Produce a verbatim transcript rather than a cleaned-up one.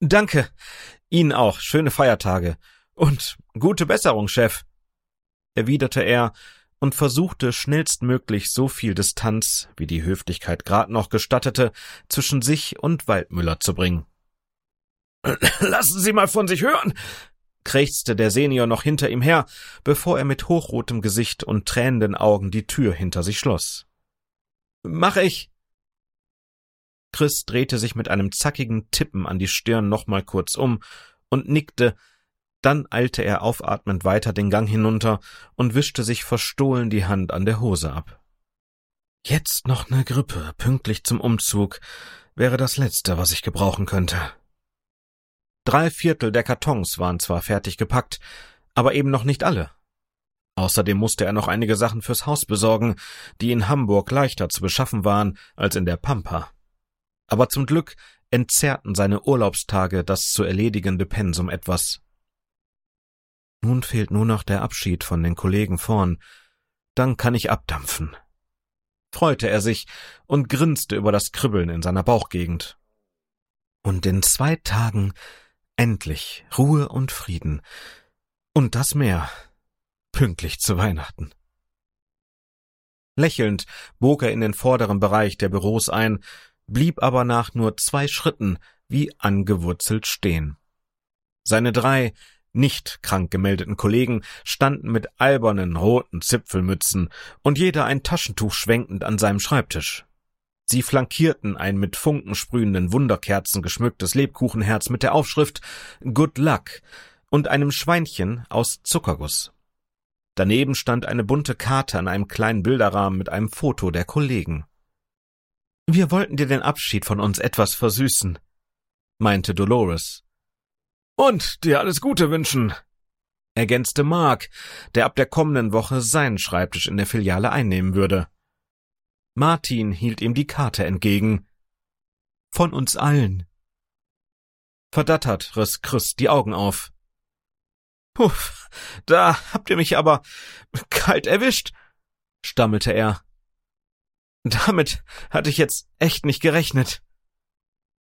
»Danke. Ihnen auch. Schöne Feiertage. Und gute Besserung, Chef«, erwiderte er und versuchte schnellstmöglich so viel Distanz, wie die Höflichkeit grad noch gestattete, zwischen sich und Waldmüller zu bringen. »Lassen Sie mal von sich hören«, krächzte der Senior noch hinter ihm her, bevor er mit hochrotem Gesicht und tränenden Augen die Tür hinter sich schloss. »Mach ich!« Chris drehte sich mit einem zackigen Tippen an die Stirn nochmal kurz um und nickte, dann eilte er aufatmend weiter den Gang hinunter und wischte sich verstohlen die Hand an der Hose ab. Jetzt noch ne Grippe, pünktlich zum Umzug, wäre das Letzte, was ich gebrauchen könnte. Drei Viertel der Kartons waren zwar fertig gepackt, aber eben noch nicht alle. Außerdem musste er noch einige Sachen fürs Haus besorgen, die in Hamburg leichter zu beschaffen waren als in der Pampa. Aber zum Glück entzerrten seine Urlaubstage das zu erledigende Pensum etwas. Nun fehlt nur noch der Abschied von den Kollegen vorn, dann kann ich abdampfen, freute er sich und grinste über das Kribbeln in seiner Bauchgegend. Und in zwei Tagen endlich Ruhe und Frieden, und das mehr, pünktlich zu Weihnachten. Lächelnd bog er in den vorderen Bereich der Büros ein, blieb aber nach nur zwei Schritten wie angewurzelt stehen. Seine drei nicht krank gemeldeten Kollegen standen mit albernen roten Zipfelmützen und jeder ein Taschentuch schwenkend an seinem Schreibtisch. Sie flankierten ein mit Funken sprühenden Wunderkerzen geschmücktes Lebkuchenherz mit der Aufschrift »Good Luck« und einem Schweinchen aus Zuckerguss. Daneben stand eine bunte Karte an einem kleinen Bilderrahmen mit einem Foto der Kollegen. »Wir wollten dir den Abschied von uns etwas versüßen«, meinte Dolores. »Und dir alles Gute wünschen«, ergänzte Mark, der ab der kommenden Woche seinen Schreibtisch in der Filiale einnehmen würde. Martin hielt ihm die Karte entgegen. »Von uns allen.« Verdattert riss Chris die Augen auf. »Puff, da habt ihr mich aber kalt erwischt«, stammelte er. »Damit hatte ich jetzt echt nicht gerechnet.«